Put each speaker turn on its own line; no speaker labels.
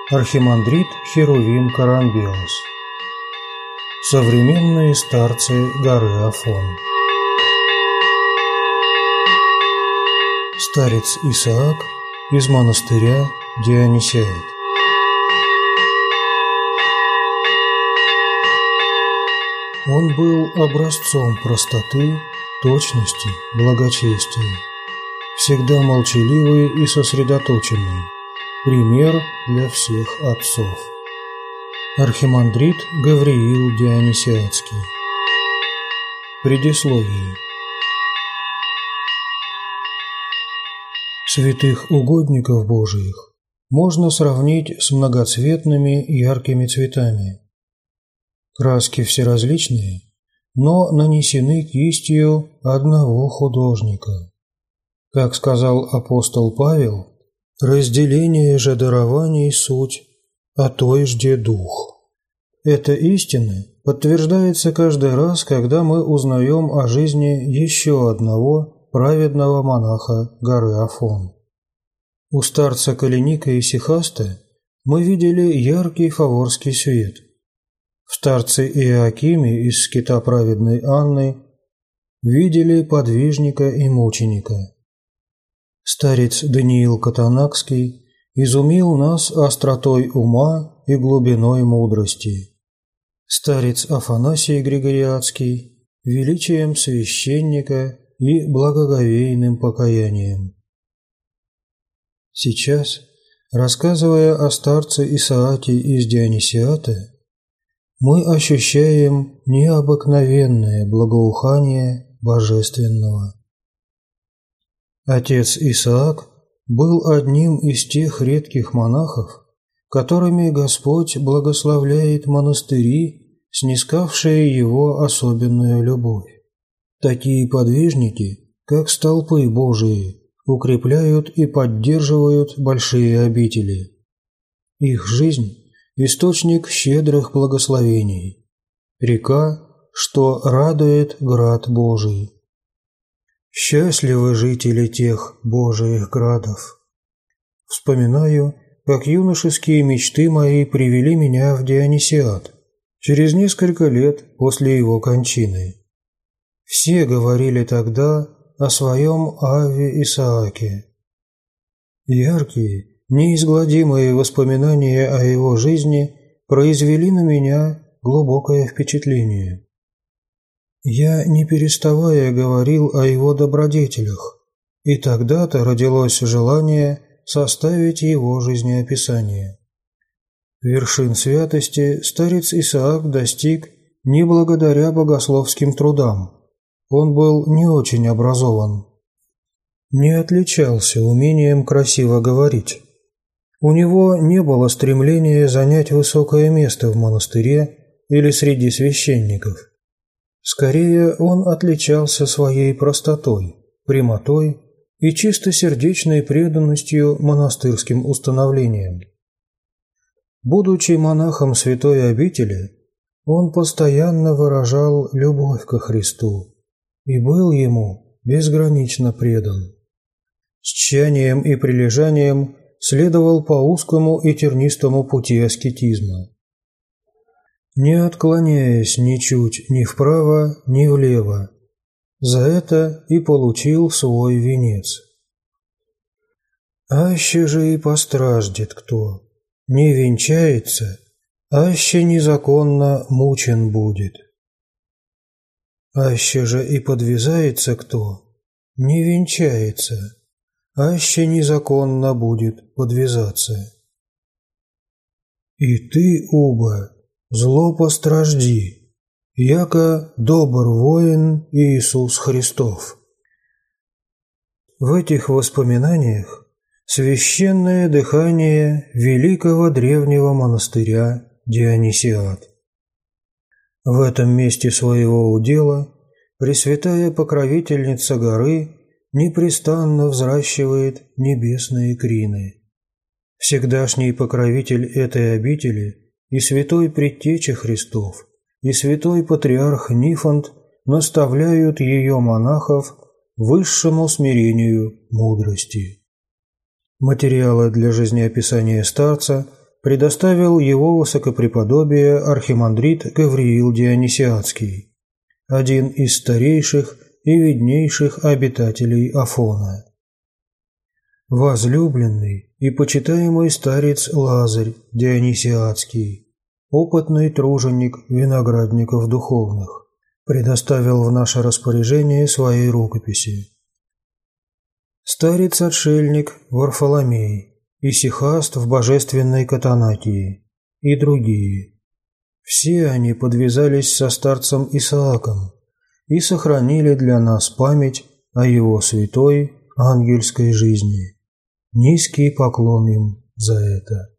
Архимандрит Херувим Карамбелос. Современные старцы горы Афон. Старец Исаак из монастыря Дионисиад. Он был образцом простоты, точности, благочестия, всегда молчаливый и сосредоточенный, пример для всех отцов. Архимандрит Гавриил Дионисиадский. Предисловие. Святых угодников Божиих можно сравнить с многоцветными яркими цветами. Краски все различные, но нанесены кистью одного художника. Как сказал апостол Павел, разделение же дарований суть, а той жде дух. Эта истина подтверждается каждый раз, когда мы узнаем о жизни еще одного праведного монаха горы Афон. У старца Калиника Исихаста мы видели яркий фаворский свет. В старце Иоакиме из скита праведной Анны видели подвижника и мученика. Старец Даниил Катанакский изумил нас остротой ума и глубиной мудрости. Старец Афанасий Григориадский – величием священника и благоговейным покаянием. Сейчас, рассказывая о старце Исааке из Дионисиата, мы ощущаем необыкновенное благоухание Божественного. Отец Исаак был одним из тех редких монахов, которыми Господь благословляет монастыри, снискавшие его особенную любовь. Такие подвижники, как столпы Божии, укрепляют и поддерживают большие обители. Их жизнь – источник щедрых благословений, река, что радует град Божий. Счастливы жители тех Божиих градов. Вспоминаю, как юношеские мечты мои привели меня в Дионисиад через несколько лет после его кончины. Все говорили тогда о своем Авве Исааке. Яркие, неизгладимые воспоминания о его жизни произвели на меня глубокое впечатление. Я, не переставая, говорил о его добродетелях, и тогда-то родилось желание составить его жизнеописание. Вершин святости старец Исаак достиг не благодаря богословским трудам. Он был не очень образован. Не отличался умением красиво говорить. У него не было стремления занять высокое место в монастыре или среди священников. Скорее, он отличался своей простотой, прямотой и чистосердечной преданностью монастырским установлениям. Будучи монахом святой обители, он постоянно выражал любовь ко Христу и был ему безгранично предан. С тщанием и прилежанием следовал по узкому и тернистому пути аскетизма, не отклоняясь ничуть ни вправо, ни влево. За это и получил свой венец. Аще же и постраждет кто, не венчается, аще незаконно мучен будет. Аще же и подвязается кто, не венчается, аще незаконно будет подвязаться. И ты, уба, зло постражди, яко добр воин Иисус Христов. В этих воспоминаниях священное дыхание великого древнего монастыря Дионисиад. В этом месте своего удела Пресвятая Покровительница горы непрестанно взращивает небесные крины. Всегдашний покровитель этой обители и святой Предтеча Христов, и святой Патриарх Нифонт наставляют ее монахов высшему смирению мудрости. Материалы для жизнеописания старца предоставил его высокопреподобие архимандрит Гавриил Дионисиатский, один из старейших и виднейших обитателей Афона. Возлюбленный и почитаемый старец Лазарь Дионисиатский, опытный труженик виноградников духовных, предоставил в наше распоряжение свои рукописи. Старец-отшельник Варфоломей, исихаст в божественной Катанакии и другие. Все они подвязались со старцем Исааком и сохранили для нас память о его святой ангельской жизни. Низкий поклон им за это.